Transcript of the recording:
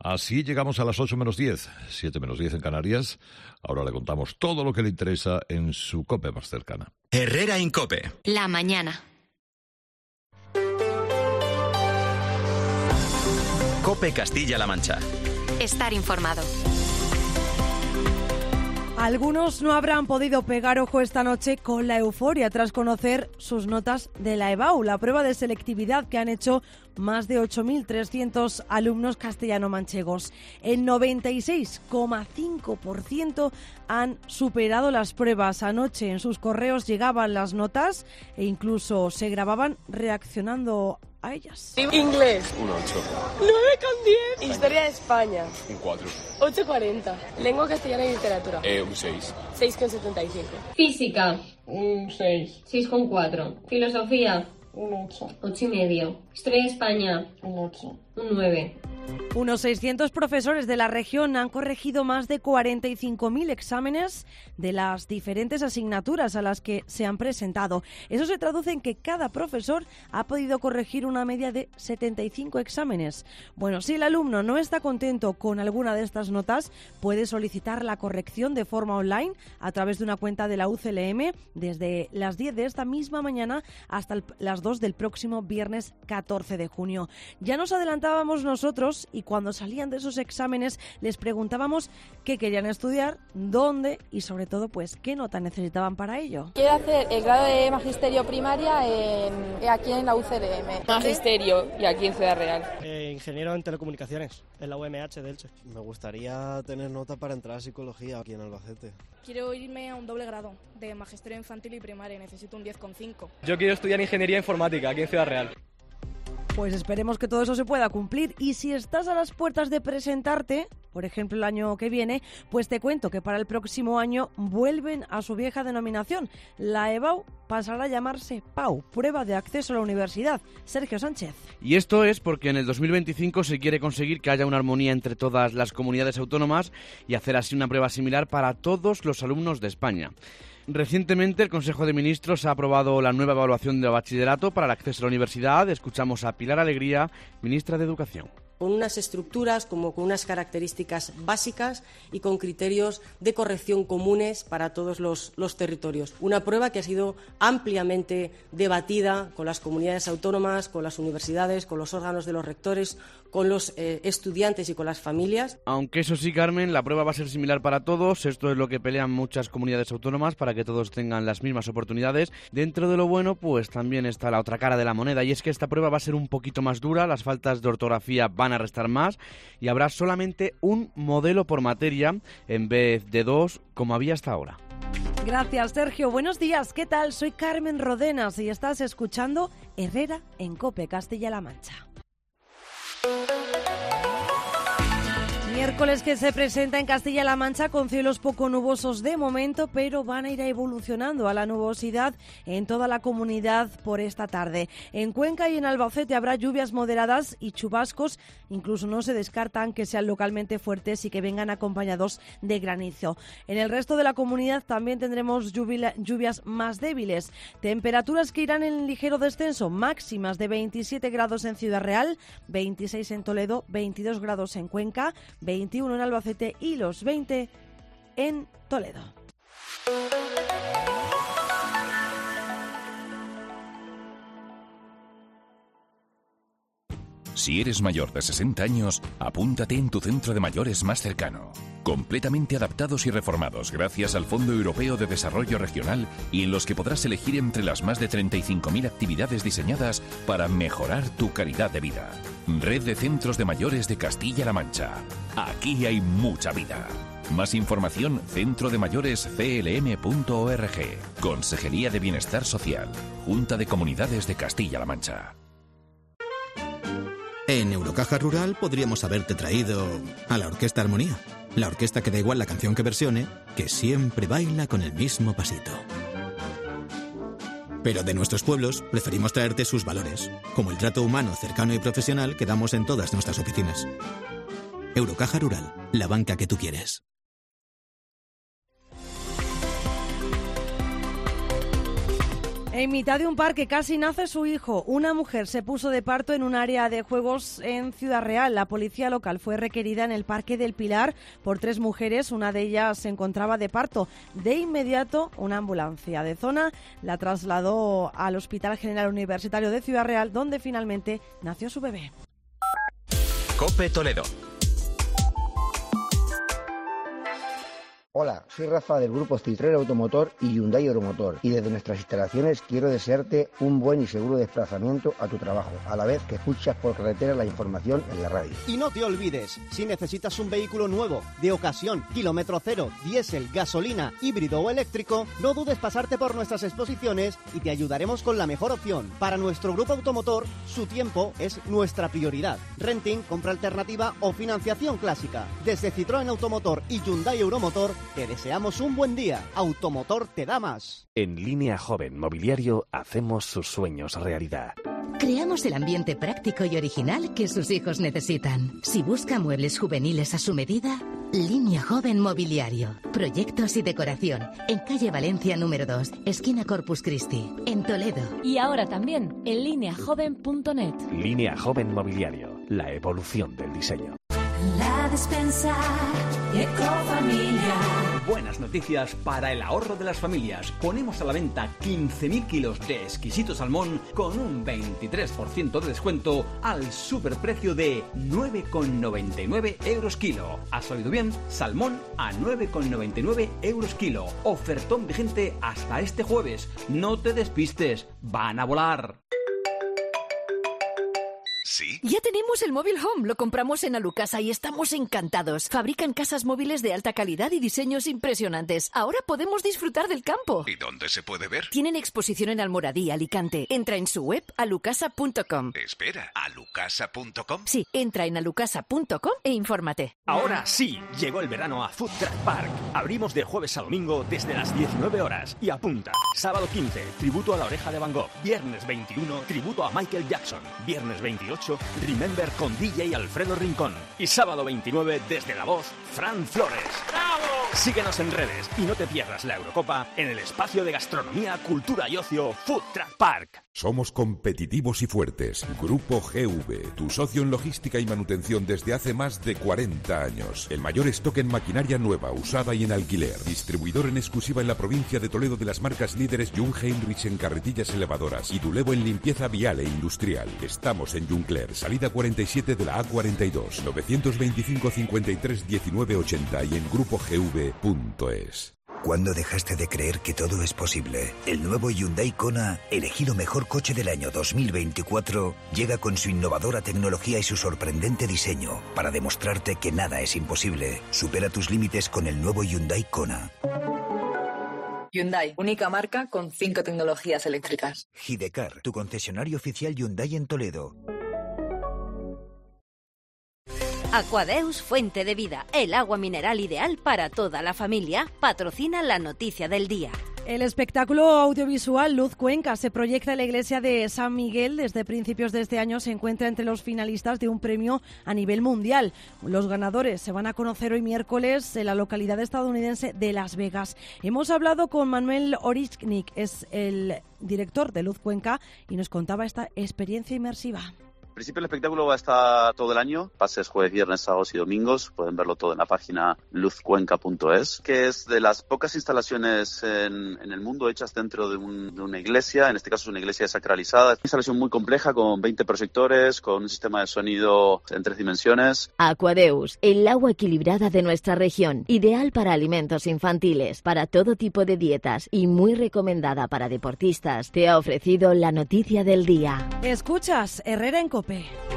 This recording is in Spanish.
Así llegamos a las 8 menos 10, 7 menos 10 en Canarias. Ahora le contamos todo lo que le interesa en su COPE más cercana. Herrera en COPE. La mañana. COPE Castilla-La Mancha. Estar informado. Algunos no habrán podido pegar ojo esta noche con la euforia tras conocer sus notas de la EBAU, la prueba de selectividad que han hecho más de 8.300 alumnos castellano-manchegos. El 96,5% han superado las pruebas. Anoche en sus correos llegaban las notas e incluso se grababan reaccionando a ellas. Inglés. Un 8. 9,10. Historia de España. Un 4. 8,40. Lengua castellana y literatura. Un 6. 6,75. Física. Un 6. 6,4. Filosofía. Un 8. 8,5. Historia de España. Un 8. Un 9. Unos 600 profesores de la región han corregido más de 45.000 exámenes de las diferentes asignaturas a las que se han presentado. Eso se traduce en que cada profesor ha podido corregir una media de 75 exámenes. Bueno, si el alumno no está contento con alguna de estas notas, puede solicitar la corrección de forma online a través de una cuenta de la UCLM desde las 10 de esta misma mañana hasta las 2 del próximo viernes 14 de junio. Ya nos adelantábamos nosotros y cuando salían de esos exámenes les preguntábamos qué querían estudiar, dónde y sobre todo pues qué nota necesitaban para ello. Quiero hacer el grado de magisterio primaria aquí en la UCLM. Magisterio y aquí en Ciudad Real. Ingeniero en telecomunicaciones en la UMH de Elche. Me gustaría tener nota para entrar a psicología aquí en Albacete. Quiero irme a un doble grado de magisterio infantil y primaria, necesito un 10,5. Yo quiero estudiar ingeniería informática aquí en Ciudad Real. Pues esperemos que todo eso se pueda cumplir y si estás a las puertas de presentarte, por ejemplo el año que viene, pues te cuento que para el próximo año vuelven a su vieja denominación. La EBAU pasará a llamarse PAU, Prueba de Acceso a la Universidad. Sergio Sánchez. Y esto es porque en el 2025 se quiere conseguir que haya una armonía entre todas las comunidades autónomas y hacer así una prueba similar para todos los alumnos de España. Recientemente el Consejo de Ministros ha aprobado la nueva evaluación del bachillerato para el acceso a la universidad. Escuchamos a Pilar Alegría, ministra de Educación. Con unas estructuras, como con unas características básicas y con criterios de corrección comunes para todos los territorios. Una prueba que ha sido ampliamente debatida con las comunidades autónomas, con las universidades, con los órganos de los rectores, con los estudiantes y con las familias. Aunque eso sí, Carmen, la prueba va a ser similar para todos. Esto es lo que pelean muchas comunidades autónomas para que todos tengan las mismas oportunidades. Dentro de lo bueno, pues también está la otra cara de la moneda y es que esta prueba va a ser un poquito más dura. Las faltas de ortografía van a restar más y habrá solamente un modelo por materia en vez de 2 como había hasta ahora. Gracias, Sergio. Buenos días. ¿Qué tal? Soy Carmen Rodenas y estás escuchando Herrera en COPE Castilla-La Mancha. Miércoles que se presenta en Castilla-La Mancha con cielos poco nubosos de momento, pero van a ir evolucionando a la nubosidad en toda la comunidad por esta tarde. En Cuenca y en Albacete habrá lluvias moderadas y chubascos, incluso no se descartan que sean localmente fuertes y que vengan acompañados de granizo. En el resto de la comunidad también tendremos lluvias más débiles. Temperaturas que irán en ligero descenso, máximas de 27 grados en Ciudad Real, 26 en Toledo, 22 grados en Cuenca, 21 en Albacete y los 20 en Toledo. Si eres mayor de 60 años, apúntate en tu centro de mayores más cercano. Completamente adaptados y reformados gracias al Fondo Europeo de Desarrollo Regional y en los que podrás elegir entre las más de 35.000 actividades diseñadas para mejorar tu calidad de vida. Red de Centros de Mayores de Castilla-La Mancha. Aquí hay mucha vida. Más información, centrodemayoresclm.org. Consejería de Bienestar Social. Junta de Comunidades de Castilla-La Mancha. En Eurocaja Rural podríamos haberte traído a la Orquesta Armonía. La orquesta que da igual la canción que versione, que siempre baila con el mismo pasito. Pero de nuestros pueblos preferimos traerte sus valores, como el trato humano, cercano y profesional que damos en todas nuestras oficinas. Eurocaja Rural, la banca que tú quieres. En mitad de un parque casi nace su hijo. Una mujer se puso de parto en un área de juegos en Ciudad Real. La policía local fue requerida en el Parque del Pilar por 3 mujeres. Una de ellas se encontraba de parto. De inmediato, una ambulancia de zona la trasladó al Hospital General Universitario de Ciudad Real, donde finalmente nació su bebé. COPE Toledo. Hola, soy Rafa del grupo Citroën Automotor y Hyundai Euromotor, y desde nuestras instalaciones quiero desearte un buen y seguro desplazamiento a tu trabajo, a la vez que escuchas por carretera la información en la radio. Y no te olvides, si necesitas un vehículo nuevo, de ocasión, kilómetro cero, diésel, gasolina, híbrido o eléctrico, no dudes pasarte por nuestras exposiciones y te ayudaremos con la mejor opción. Para nuestro grupo automotor, su tiempo es nuestra prioridad. Renting, compra alternativa o financiación clásica. Desde Citroën Automotor y Hyundai Euromotor, te deseamos un buen día. Automotor te da más. En Línea Joven Mobiliario hacemos sus sueños realidad. Creamos el ambiente práctico y original que sus hijos necesitan. Si busca muebles juveniles a su medida, Línea Joven Mobiliario. Proyectos y decoración. En calle Valencia número 2, esquina Corpus Christi, en Toledo. Y ahora también en lineajoven.net. Línea Joven Mobiliario. La evolución del diseño. La despensa Ecofamilia. Buenas noticias para el ahorro de las familias. Ponemos a la venta 15.000 kilos de exquisito salmón con un 23% de descuento al superprecio de 9,99 euros kilo. ¿Has oído bien? Salmón a 9,99 euros kilo. Ofertón vigente hasta este jueves. No te despistes, van a volar. ¿Sí? Ya tenemos el móvil Home, lo compramos en Alucasa y estamos encantados. Fabrican casas móviles de alta calidad y diseños impresionantes. Ahora podemos disfrutar del campo. ¿Y dónde se puede ver? Tienen exposición en Almoradí, Alicante. Entra en su web alucasa.com. Espera, ¿alucasa.com? Sí, entra en alucasa.com e infórmate. Ahora sí, llegó el verano a Food Truck Park. Abrimos de jueves a domingo desde las 19 horas. Y apunta, sábado 15, tributo a la oreja de Van Gogh. Viernes 21, tributo a Michael Jackson. Viernes 28, Remember con DJ Alfredo Rincón. Y sábado 29, desde La Voz, Fran Flores. ¡Bravo! Síguenos en redes y no te pierdas la Eurocopa en el espacio de gastronomía, cultura y ocio Food Truck Park. Somos competitivos y fuertes. Grupo GV, tu socio en logística y manutención desde hace más de 40 años. El mayor stock en maquinaria nueva, usada y en alquiler. Distribuidor en exclusiva en la provincia de Toledo de las marcas líderes Jung Heinrich en carretillas elevadoras y Dulevo en limpieza vial e industrial. Estamos en Juncler, salida 47 de la A42, 925 53 19 80 y en grupogv.es. ¿Cuándo dejaste de creer que todo es posible? El nuevo Hyundai Kona, elegido mejor coche del año 2024, llega con su innovadora tecnología y su sorprendente diseño para demostrarte que nada es imposible. Supera tus límites con el nuevo Hyundai Kona. Hyundai, única marca con 5 tecnologías eléctricas. Hidecar, tu concesionario oficial Hyundai en Toledo. Aquadeus, fuente de vida, el agua mineral ideal para toda la familia, patrocina la noticia del día. El espectáculo audiovisual Luz Cuenca se proyecta en la iglesia de San Miguel. Desde principios de este año se encuentra entre los finalistas de un premio a nivel mundial. Los ganadores se van a conocer hoy miércoles en la localidad estadounidense de Las Vegas. Hemos hablado con Manuel Orichnik, es el director de Luz Cuenca, y nos contaba esta experiencia inmersiva. En principio el espectáculo va a estar todo el año, pases jueves, viernes, sábados y domingos, pueden verlo todo en la página luzcuenca.es, que es de las pocas instalaciones en el mundo hechas dentro de una iglesia, en este caso es una iglesia desacralizada. Es una instalación muy compleja con 20 proyectores, con un sistema de sonido en 3 dimensiones. Aquadeus, el agua equilibrada de nuestra región, ideal para alimentos infantiles, para todo tipo de dietas y muy recomendada para deportistas, te ha ofrecido la noticia del día. Escuchas Herrera en COPE.